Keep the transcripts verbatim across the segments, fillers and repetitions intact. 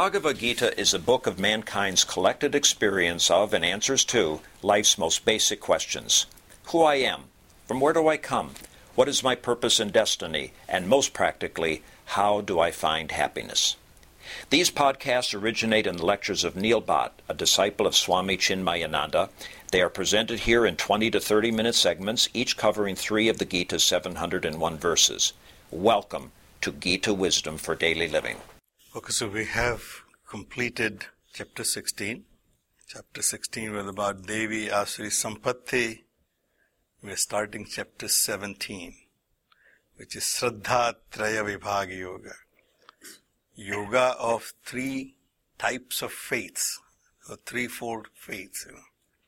Bhagavad Gita is a book of mankind's collected experience of and answers to life's most basic questions. Who I am, from where do I come, what is my purpose and destiny, and most practically, how do I find happiness? These podcasts originate in the lectures of Neil Bhatt, a disciple of Swami Chinmayananda. They are presented here in twenty to thirty minute segments, each covering three of the Gita's seven hundred one verses. Welcome to Gita Wisdom for Daily Living. Okay, so we have completed chapter sixteen. Chapter sixteen was about Devi Asuri Sampatti. We are starting chapter seventeen, which is Shraddha Traya Vibhaga Yoga. Yoga of three types of faiths, or threefold faiths. You know.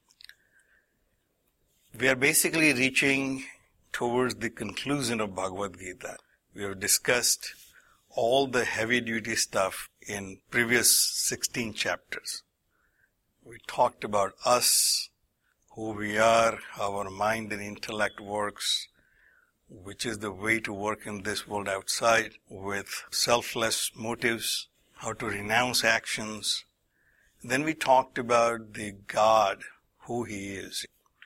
We are basically reaching towards the conclusion of Bhagavad Gita. We have discussed all the heavy-duty stuff in previous sixteen chapters. We talked about us, who we are, how our mind and intellect works, which is the way to work in this world outside with selfless motives, how to renounce actions. Then we talked about the God, who He is.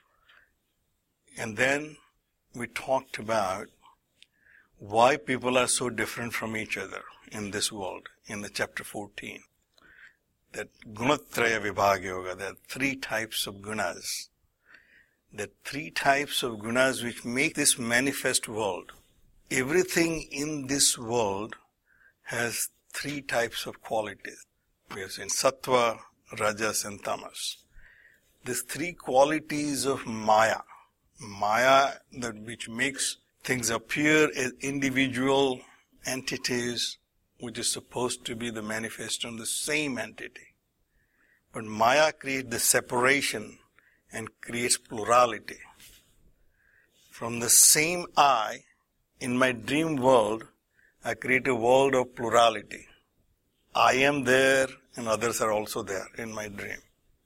And then we talked about why people are so different from each other in this world, in the chapter fourteen. That Gunatraya Vibhaga Yoga, there are three types of gunas. There are three types of gunas which make this manifest world. Everything in this world has three types of qualities. We have seen Sattva, Rajas and Tamas. These three qualities of Maya. Maya, that which makes things appear as individual entities, which is supposed to be the manifestation of the same entity. But Maya creates the separation and creates plurality. From the same I, in my dream world, I create a world of plurality. I am there and others are also there in my dream.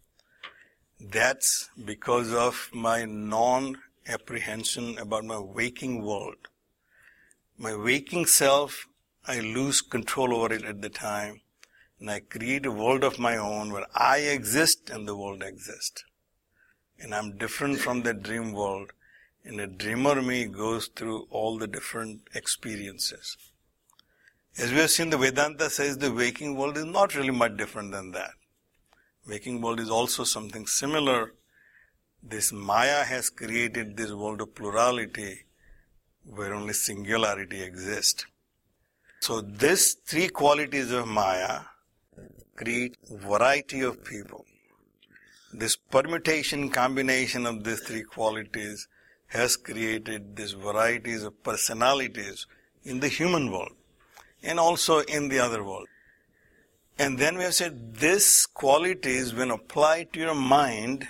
That's because of my non-apprehension about my waking world. My waking self, I lose control over it at the time, and I create a world of my own where I exist and the world exists. And I'm different from the dream world, and the dreamer me goes through all the different experiences. As we have seen, the Vedanta says the waking world is not really much different than that. Waking world is also something similar. This Maya has created this world of plurality where only singularity exists. So these three qualities of Maya create variety of people. This permutation combination of these three qualities has created these varieties of personalities in the human world and also in the other world. And then we have said these qualities, when applied to your mind,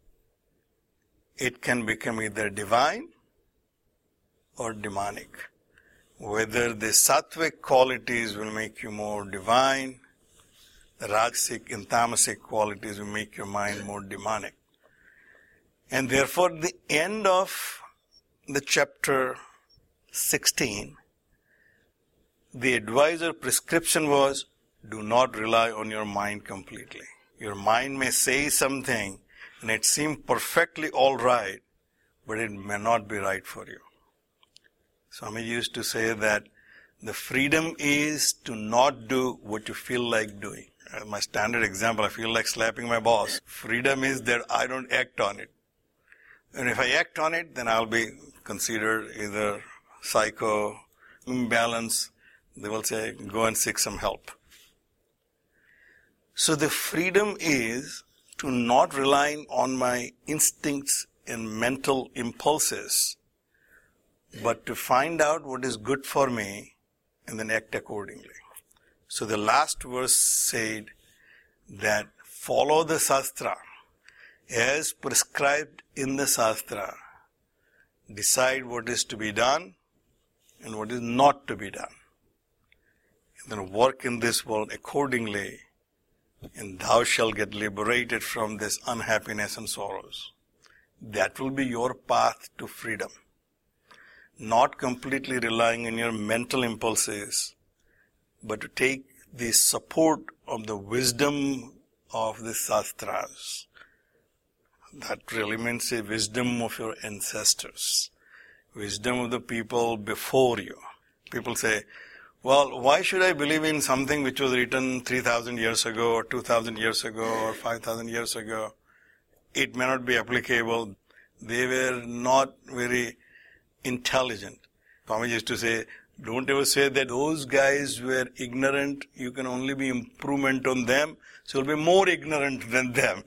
it can become either divine or demonic. Whether the sattvic qualities will make you more divine, the rajasic and tamasic qualities will make your mind more demonic. And therefore, the end of the chapter sixteen, the advisor prescription was, do not rely on your mind completely. Your mind may say something and it seems perfectly all right, but it may not be right for you. Swami used to say that the freedom is to not do what you feel like doing. Uh, my standard example, I feel like slapping my boss. Freedom is that I don't act on it. And if I act on it, then I'll be considered either psycho, imbalance. They will say, go and seek some help. So the freedom is to not rely on my instincts and mental impulses, but to find out what is good for me and then act accordingly. So the last verse said that follow the Shastra as prescribed in the Shastra. Decide what is to be done and what is not to be done. And then work in this world accordingly, and thou shalt get liberated from this unhappiness and sorrows. That will be your path to freedom. Not completely relying on your mental impulses, but to take the support of the wisdom of the Shastras. That really means the wisdom of your ancestors, wisdom of the people before you. People say, well, why should I believe in something which was written three thousand years ago or two thousand years ago or five thousand years ago? It may not be applicable. They were not very intelligent. Swami used to say, don't ever say that those guys were ignorant. You can only be improvement on them, so you'll be more ignorant than them.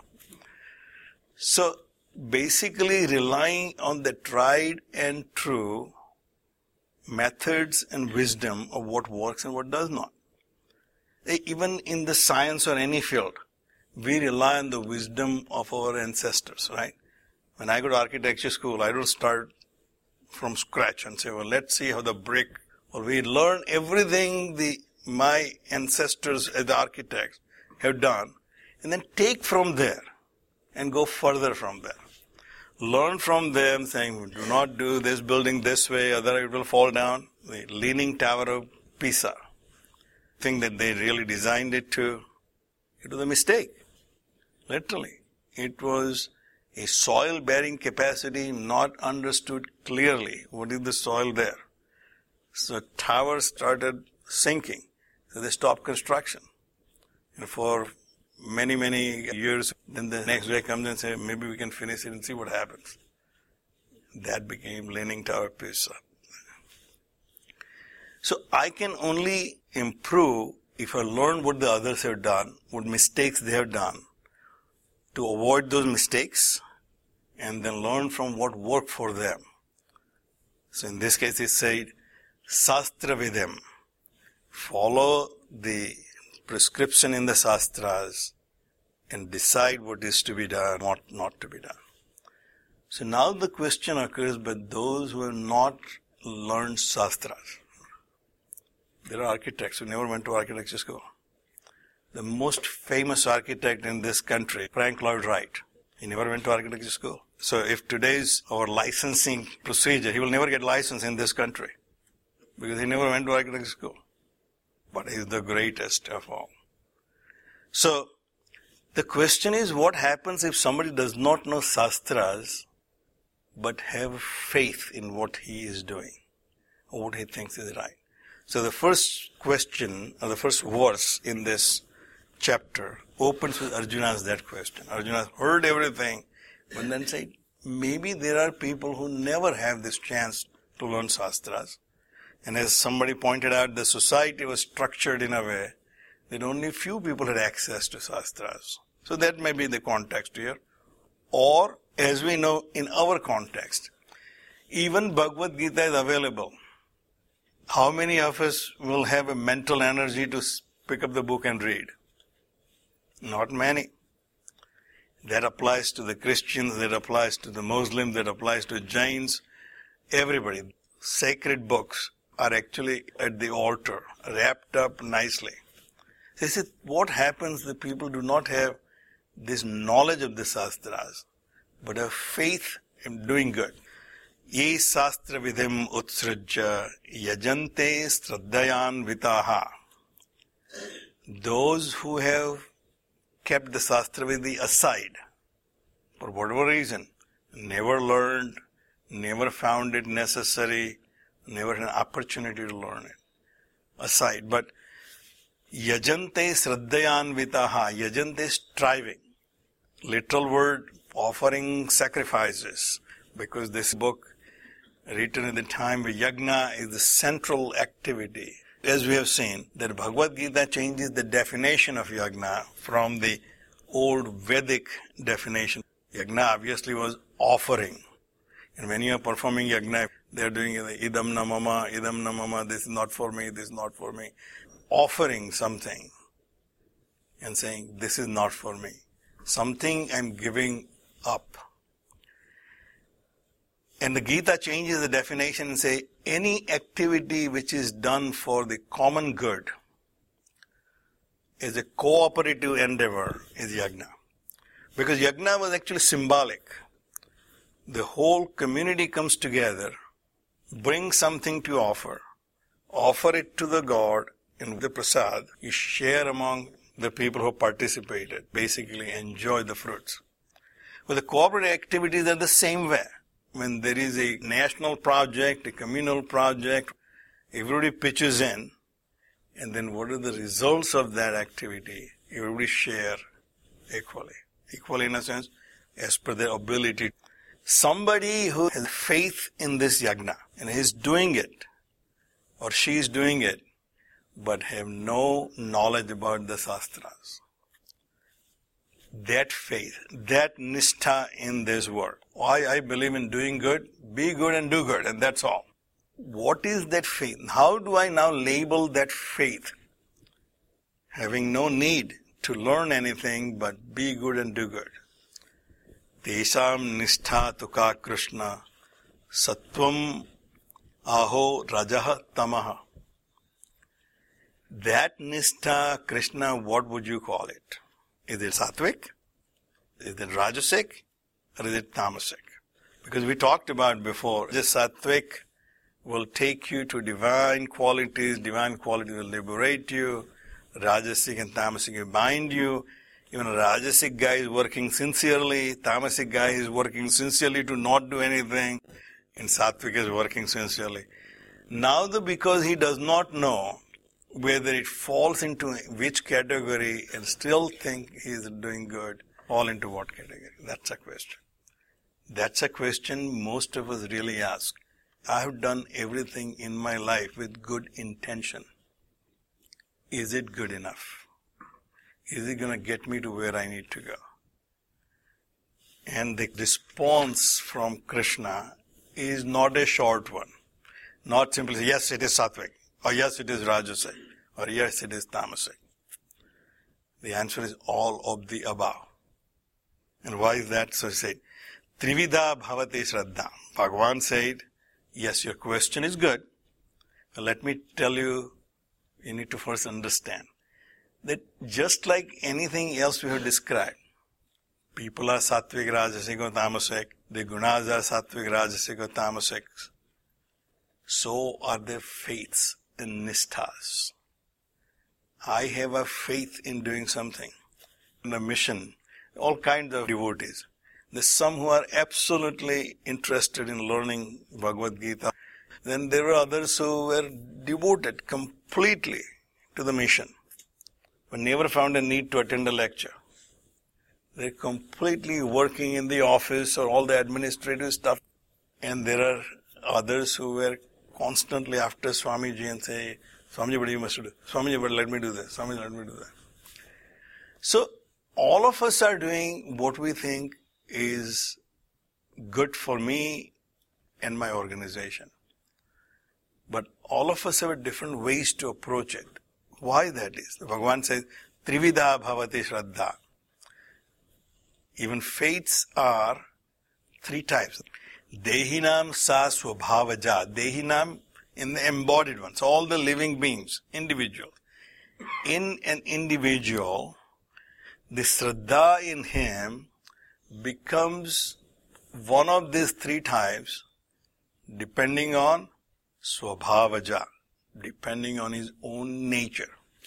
So basically relying on the tried and true methods and wisdom of what works and what does not. Even in the science or any field, we rely on the wisdom of our ancestors, right? When I go to architecture school, I don't start from scratch and say, well, let's see how the brick, well, we learn everything the my ancestors as the architects have done, and then take from there and go further from there. Learn from them, saying, do not do this building this way, otherwise it will fall down. The Leaning Tower of Pisa, think that they really designed it to, it was a mistake. Literally. It was a soil-bearing capacity not understood clearly. What is the soil there? So towers started sinking. So they stopped construction. And for many, many years, then the next guy comes and says, maybe we can finish it and see what happens. That became Leaning Tower of Pisa. So I can only improve if I learn what the others have done, what mistakes they have done, to avoid those mistakes, and then learn from what worked for them. So in this case, it said, Shastra Vidam. Follow the prescription in the Shastras and decide what is to be done, what not to be done. So now the question occurs, but those who have not learned Shastras, there are architects who never went to architecture school. The most famous architect in this country, Frank Lloyd Wright, he never went to architecture school. So if today's our licensing procedure, he will never get licensed in this country because he never went to architecture school. But he is the greatest of all. So the question is, what happens if somebody does not know Shastras but have faith in what he is doing or what he thinks is right? So the first question, or the first verse in this chapter opens with Arjuna's that question. Arjuna heard everything, but then said, maybe there are people who never have this chance to learn Shastras. And as somebody pointed out, the society was structured in a way that only few people had access to Shastras. So that may be the context here. Or, as we know in our context, even Bhagavad Gita is available. How many of us will have a mental energy to pick up the book and read? Not many. That applies to the Christians, that applies to the Muslims, that applies to Jains, everybody. Sacred books are actually at the altar, wrapped up nicely. They said, what happens if people do not have this knowledge of the Shastras, but have faith in doing good? Ye Shastra Vidhim Utsrajya Yajante Sraddhayan Vitaha. Those who have kept the Shastra Vidhi aside, for whatever reason, never learned, never found it necessary, never had an opportunity to learn it, aside. But Yajante Sraddhayan Vitaha, Yajante striving, literal word, offering sacrifices, because this book written in the time where yajna is the central activity. As we have seen, that Bhagavad Gita changes the definition of yajna from the old Vedic definition. Yajna obviously was offering. And when you are performing yajna, they are doing idam na mama, idam na mama, this is not for me, this is not for me. Offering something and saying, this is not for me. Something I'm giving up. And the Gita changes the definition and say, any activity which is done for the common good is a cooperative endeavor is yajna. Because yajna was actually symbolic. The whole community comes together, brings something to offer, offer it to the God, and the prasad you share among the people who participated, basically enjoy the fruits. But the corporate activities are the same way. When there is a national project, a communal project, everybody pitches in, and then what are the results of that activity? Everybody share equally. Equally in a sense, as per their ability. Somebody who has faith in this yajna, and is doing it, or she is doing it, but have no knowledge about the Shastras. That faith, that nishtha in this work. Why I believe in doing good, be good and do good, and that's all. What is that faith? How do I now label that faith? Having no need to learn anything, but be good and do good. Tesham nishtha tuka Krishna sattvam aho rajaha tamaha. That nishtha, Krishna, what would you call it? Is it sattvic? Is it rajasic? Or is it tamasic? Because we talked about before, this sattvic will take you to divine qualities, divine qualities will liberate you, rajasic and tamasic will bind you. Even a rajasic guy is working sincerely, tamasic guy is working sincerely to not do anything, and sattvic is working sincerely. Now, the, because he does not know whether it falls into which category and still think he is doing good, fall into what category? That's a question. That's a question most of us really ask. I have done everything in my life with good intention. Is it good enough? Is it going to get me to where I need to go? And the response from Krishna is not a short one. Not simply say, yes, it is sattvic, or yes, it is rajasic, or yes, it is tamasic. The answer is all of the above. And why is that? So he said, Trivida bhavate shraddha. Bhagavan said, yes, your question is good. But let me tell you, you need to first understand that just like anything else we have described, people are sattvic, rajasic or tamasic, the gunas are sattvic, rajasic or tamasic, so are their faiths and nishthas. I have a faith in doing something, in a mission, all kinds of devotees. There's some who are absolutely interested in learning Bhagavad Gita. Then there are others who were devoted completely to the mission, but never found a need to attend a lecture. They're completely working in the office or all the administrative stuff. And there are others who were constantly after Swamiji and say, Swamiji, but you must do. Swamiji, but let me do this. Swamiji, let me do that. So, all of us are doing what we think is good for me and my organization. But all of us have different ways to approach it. Why that is? Bhagavan says, Trivida bhavati shraddha. Even faiths are three types. Dehinam sa swabhavaja. Dehinam in the embodied ones, all the living beings, individuals. In an individual, the shraddha in him becomes one of these three types depending on swabhavaja, depending on his own nature.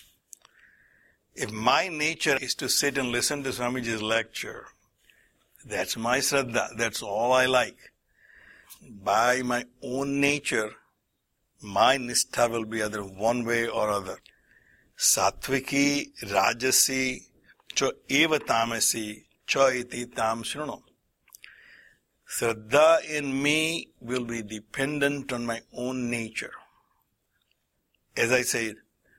If my nature is to sit and listen to Swamiji's lecture, that's my shraddha, that's all I like. By my own nature, my nishtha will be either one way or other. Sattviki, rajasi, cha eva tamasi, cha iti tam shruno. Shraddha in me will be dependent on my own nature. As I said,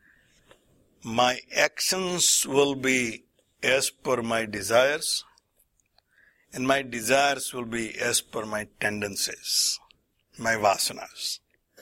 my actions will be as per my desires, and my desires will be as per my tendencies, my vasanas.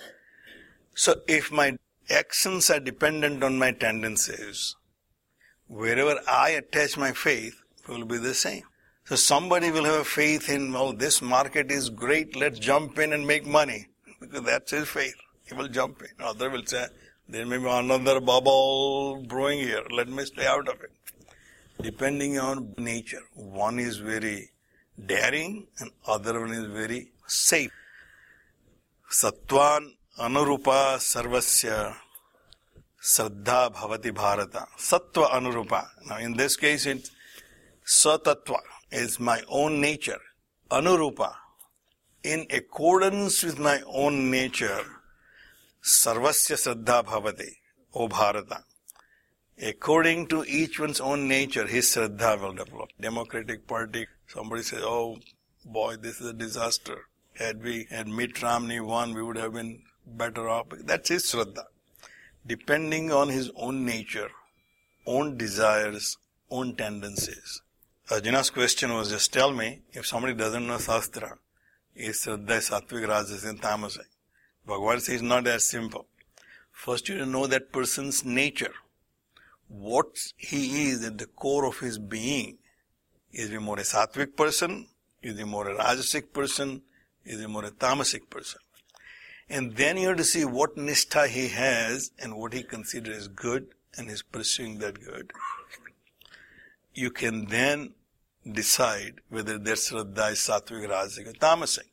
So if my actions are dependent on my tendencies, wherever I attach my faith will be the same. So somebody will have a faith in, well, this market is great, let's jump in and make money. Because that's his faith. He will jump in. Other will say, there may be another bubble brewing here, let me stay out of it. Depending on nature. One is very daring and other one is very safe. Sattvan anurupa sarvasya Shraddha Bhavati Bharata. Sattva Anurupa. Now in this case, it's Satattva is my own nature. Anurupa. In accordance with my own nature, Sarvasya Shraddha Bhavati. O Bharata. According to each one's own nature, his Shraddha will develop. Democratic Party, somebody says, oh boy, this is a disaster. Had we had Mitt Romney won, we would have been better off. That's his Shraddha. Depending on his own nature, own desires, own tendencies. Arjuna's question was, just tell me, if somebody doesn't know Shastra, is Shraddha Sattvic, Rajasic and Tamasic? Bhagavan says it's not as simple. First you know that person's nature. What he is at the core of his being. Is he more a Sattvic person? Is he more a Rajasic person? Is he more a Tamasic person? And then you have to see what nishtha he has and what he considers good and is pursuing that good. You can then decide whether their Shraddha is Sattvic, Rajasic or Tamasic.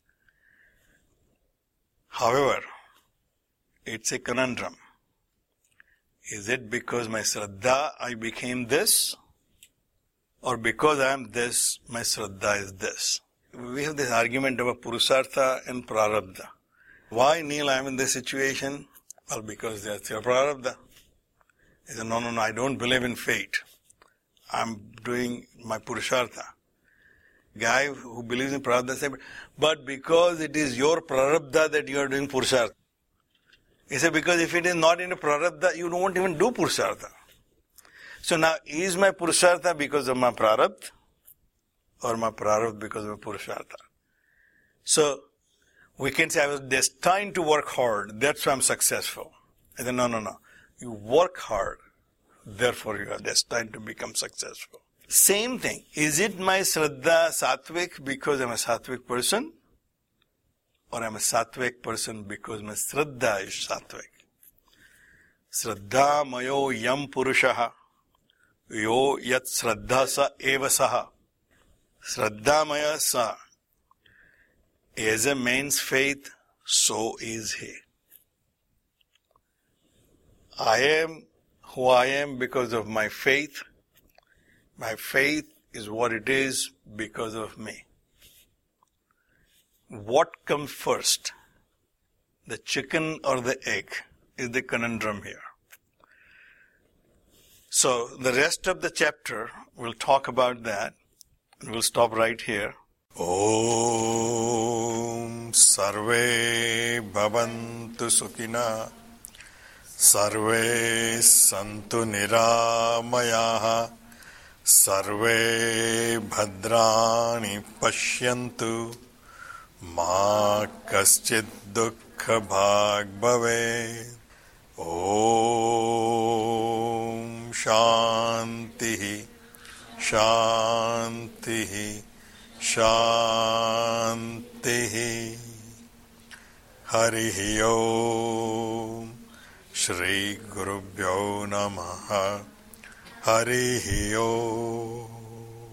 However, it's a conundrum. Is it because my Shraddha I became this? Or because I am this, my Shraddha is this? We have this argument about Purusartha and Prarabdha. Why, Neil, I am in this situation? Well, because that's your Prarabdha. He said, no, no, no, I don't believe in fate. I'm doing my Purusartha. Guy who believes in Prarabdha said, but because it is your Prarabdha that you are doing Purusartha. He said, because if it is not in a Prarabdha, you won't even do Purusartha. So now, is my Purusartha because of my Prarabdha? Or my Prarabdha because of my Purusartha? So, we can say I was destined to work hard, that's why I'm successful. I said, no, no, no. You work hard, therefore you are destined to become successful. Same thing. Is it my Shraddha Sattvic because I'm a Sattvic person? Or I'm a Sattvic person because my Shraddha is Sattvic? Shraddha mayo yam purushaha yo yat Shraddha sa eva saha. Shraddha maya sa. As a man's faith, so is he. I am who I am because of my faith. My faith is what it is because of me. What comes first? The chicken or the egg is the conundrum here. So the rest of the chapter, we'll talk about that. We'll stop right here. Om Sarve Bhavantu Sukhina Sarve Santu Niramayaha Sarve Bhadrani Pashyantu Ma Kaschid Dukkha Bhag Bhave. Om Shantihi Shantihi Shantihi. Harihi Om. Shri Gurubhyo Namaha. Harihi Om.